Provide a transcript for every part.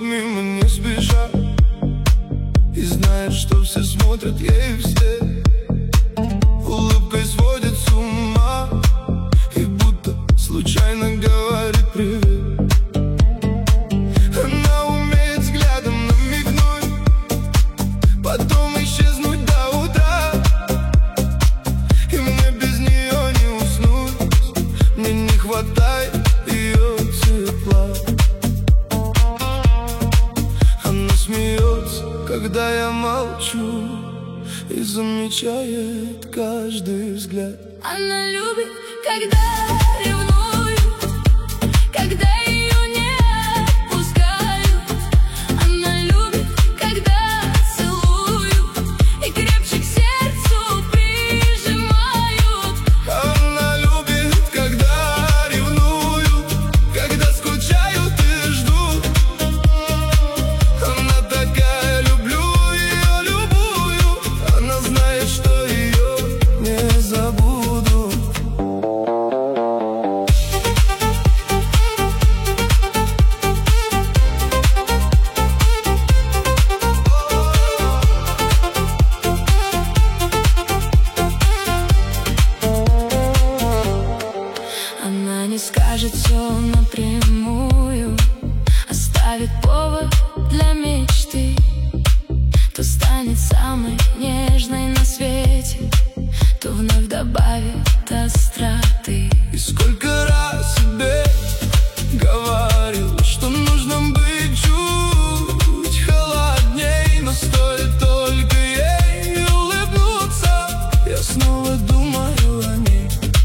мимо не сбежать, и знает, что все смотрят ей вслед. Улыбкой сводит с ума и будто случайно говорит привет. Она умеет взглядом намигнуть, потом исчезнуть до утра. И мне без нее не уснуть, мне не хватает ее тепла. Она смеется, когда я молчу, и замечает каждый взгляд. Она любит, когда ревную, когда ее не отпускаю. Она любит, когда целую и крепче к сердцу прижимаю. Она любит, когда ревную, когда скучаю и жду. Она такая, люблю ее любую. Она знает, что ее не забуду. Она не скажет все напрямую, оставит повод для мечты. То станет самой нежной на свете, то вновь добавит остроты. И сколько раз себе говорил, что нужно быть чуть холодней, но стоит только ей улыбнуться, я снова думаю о ней.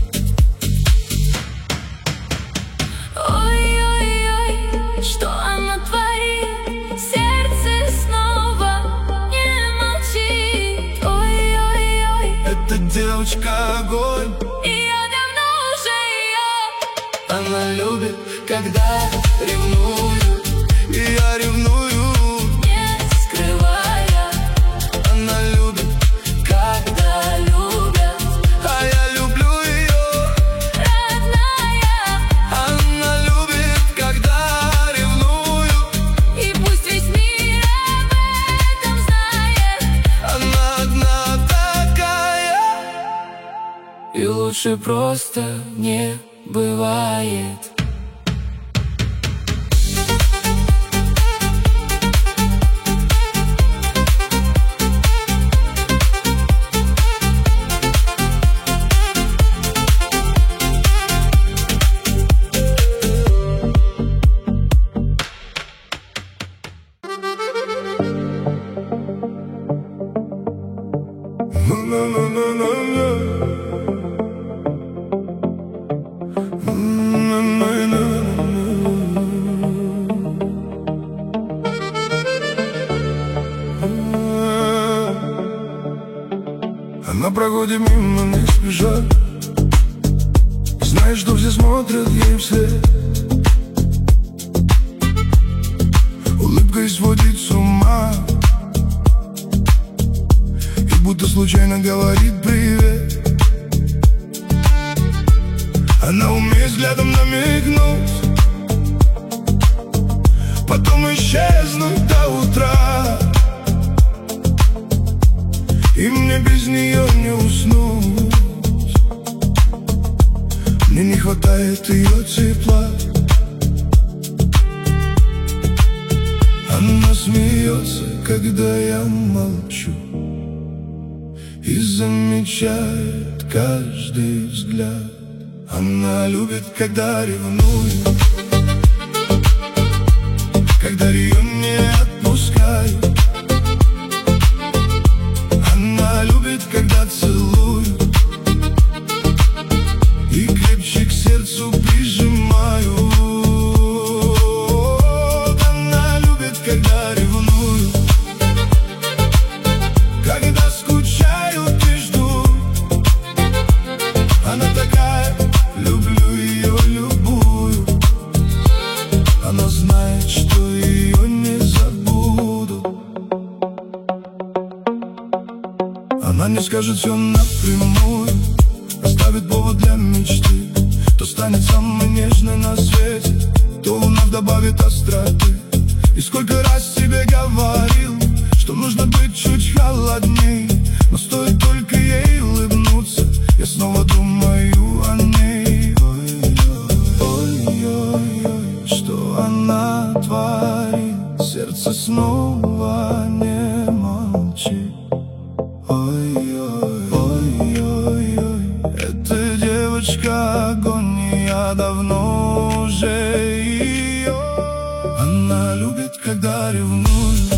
Ой-ой-ой, что она творит, сердце снова не молчит. Ой-ой-ой, Эта девочка огонь. и я давно уже ее. Она любит, когда ревную, и я ревную, Не скрывая, она любит, когда любят, а я люблю ее. родная. Она любит, когда ревную, И пусть весь мир об этом знает. она одна такая, и лучше просто не бывает. Она проходит мимо, не спеша, знает, что все смотрят ей вслед. Улыбкой сводит с ума и будто случайно говорит привет. Она умеет взглядом намигнуть, потом исчезнуть до утра. И мне без нее не уснуть, мне не хватает ее тепла. Она смеется, когда я молчу, и замечает каждый взгляд. Она любит, когда ревную, когда ее не отпускаю. Она любит, когда целую и крепче к сердцу прижимаю. Она любит, когда ревную, когда скучаю и жду. Она такая, люблю ее любую. Она знает, что ее не забуду. Она не скажет все напрямую, оставит повод для мечты. То станет самой нежной на свете, то вновь добавит остроты. И сколько раз тебе говорил, что нужно быть чуть холодней, но стоит только ей улыбнуться, я снова думаю о ней. Ой-ой-ой, что она творит, сердце снова не молчит. Ой-ой-ой, эта девочка огонь, и я давно уже ее. Она любит, когда ревнует,